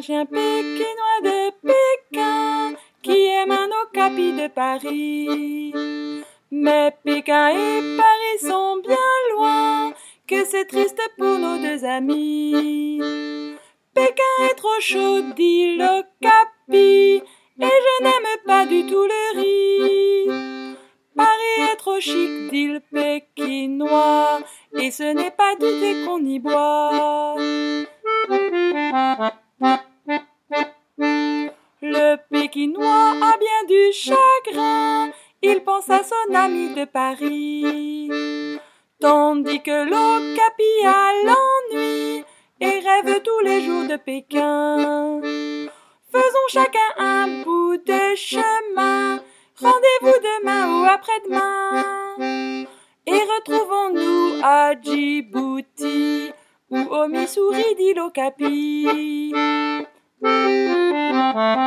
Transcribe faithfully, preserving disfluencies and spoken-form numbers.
chien pékinois de Pékin qui aime un okapi de Paris. Mais Pékin et Paris sont bien loin, que c'est triste pour nos deux amis. Pékin est trop chaud, dit l'okapi, et je n'aime pas du tout le riz. Paris est trop chic, dit le pékinois, et ce n'est pas du thé qu'on y boit. Le pékinois a bien du chagrin, il pense à son ami de Paris. Tandis que l'okapi a l'ennui et rêve tous les jours de Pékin. Faisons chacun un bout de chemin, rendez-vous demain ou après-demain. Et retrouvons-nous à Djibouti ou au Missouri, dit l'okapi.